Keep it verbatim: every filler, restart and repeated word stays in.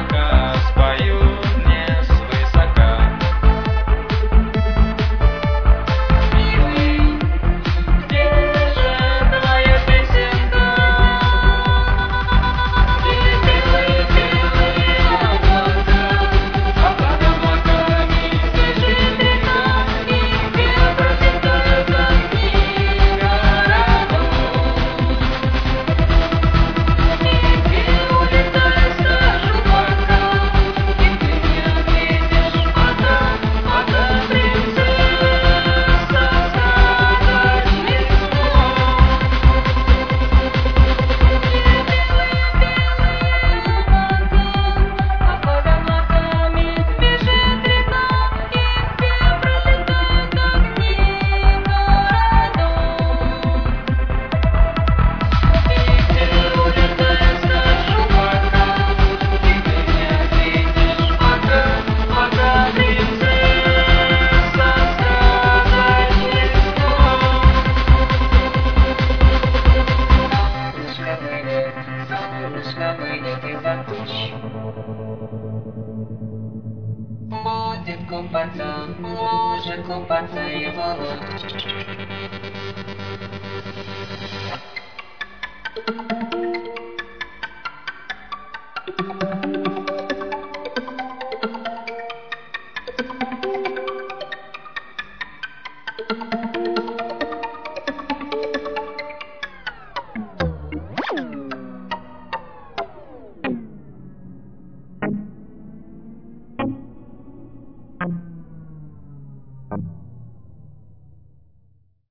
облака споют мне свысока. Милый, где же твоя песенка? И белые, белые облака, а под облаками бежит река, и где процветают огни городов. И где улетает стажу пока, и ты не ответишь пока, пока принцесса сказочных снов. А под облаками бежит река, и где пролетают огни городов. И где улетает стажу пока, и ты не ответишь пока, пока принцесса сказочных снов. Солнышко выйдет, солнышко выйдет из-за туч. Будет купаться, в луже купаться его луч.